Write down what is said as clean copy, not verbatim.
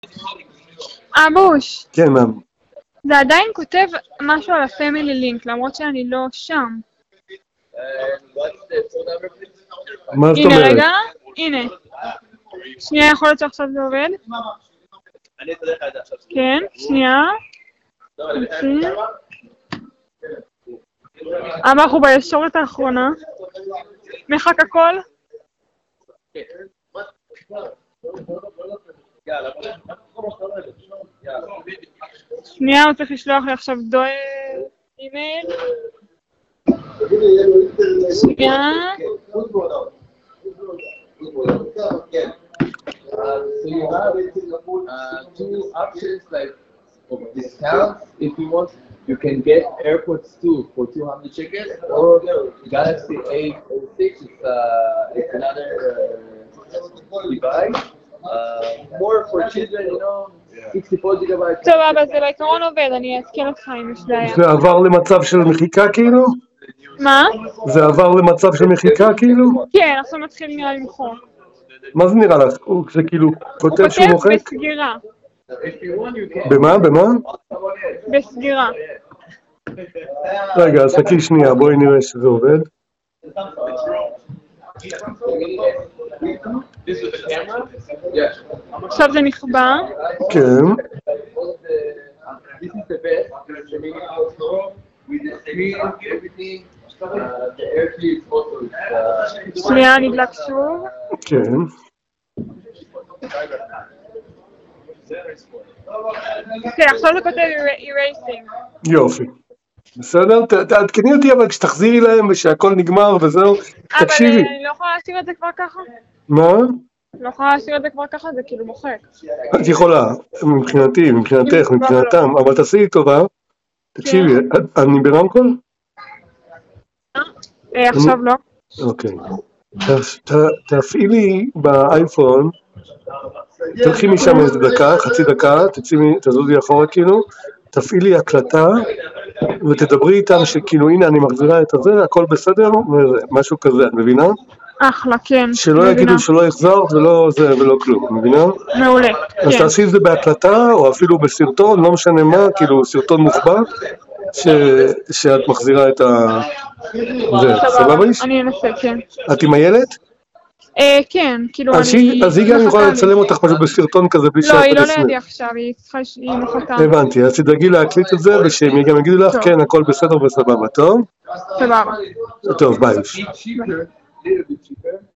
אבוש, כן, מאם. זה עדיין כותב משהו על הפמילי לינק, למרות שאני לא שם. מה זאת הנה אומרת? רגע, הנה. שנייה, יכול להיות שעכשיו זה עובד? כן, שנייה. אבל אנחנו בישורת האחרונה. מחק הכל. שנייה, הוא צריך לשלוח לי עכשיו אימייל. שנייה. So you have two options like of discounts. If you want, you can get AirPods 2 for 200 shekels, or Galaxy A06. It's another device. More for children, 64 gigabytes. טוב, אבל זה בעיקרון עובד, אני אעדכן אותך אם יש בעיה. זה עבר למצב של מחיקה כאילו? מה? זה עבר למצב של מחיקה כאילו? כן, עכשיו מתחיל נראה למחוק. מה זה נראה לך? זה כאילו כותב שהוא הוא מוחק? כותב בסגירה. במה? במה? בסגירה. רגע, אז חכי שנייה, בואי נראה שזה עובד. עכשיו זה נכבה. כן. שנייה, נדלק שוב. כן. כן, עכשיו זה כותב erasing. יופי. בסדר? תעדכני אותי אבל כשתחזירי להם ושהכל נגמר וזהו. תקשיבי. אבל אני לא יכולה להשאיר את זה כבר ככה? מה? לא יכולה להשאיר את זה כבר ככה, זה כאילו מוחק. את יכולה, מבחינתי, מבחינתך, מבחינתם, אבל תעשי לי טובה. תקשיבי, אני ברמקול? עכשיו לא. אוקיי. תפעילי באייפון, תלכי משם איזה דקה, חצי דקה, תזוזי אחורה כאילו, תפעילי הקלטה ותדברי איתם שכאילו הנה אני מחזירה את הזה, הכל בסדר, משהו כזה, את מבינה? אחלה, כן. שלא יגידו שלא יחזר ולא זה ולא כלום, מבינה? מעולה, כן. אז תעשי את זה בהקלטה או אפילו בסרטון, לא משנה מה, כאילו סרטון מוחבא, שאת מחזירה את ה... זה, סבבה איש? אני אנסה, כן. את עם הילד? כן, כאילו אני... אז היא גם יכולה לצלם אותך פשוט בסרטון כזה בלי שאת... לא, היא לא לידי עכשיו, היא מחכה. הבנתי, אז תדאגי להקליט את זה ושהם גם יגידו לך, כן, הכל בסדר וסבבה, טוב? סבבה. טוב, ביי.